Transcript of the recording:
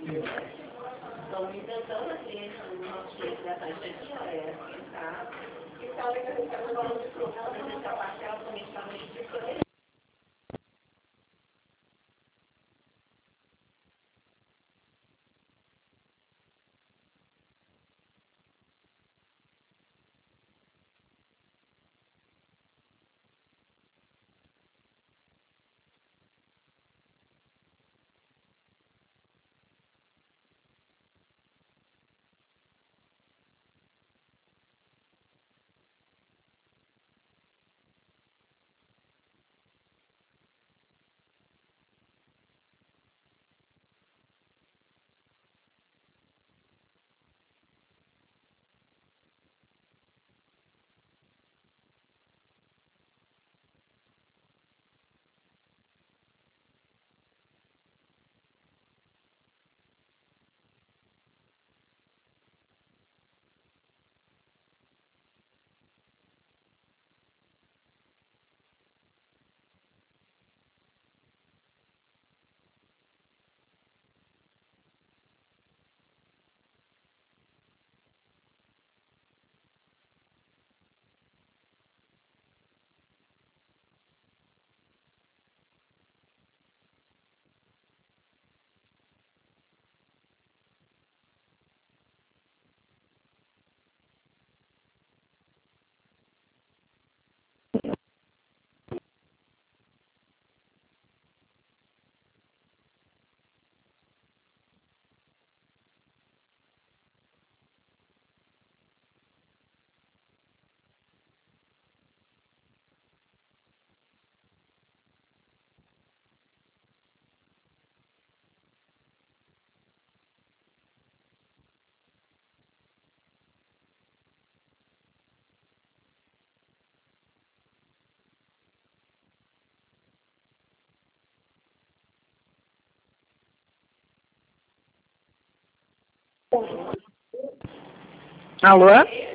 Estamos inventando assim, o nosso jeito da taxa aqui, é pensar. E tal, e a gente está falando de programa, a gente está parcial, também está no instituto. Alô?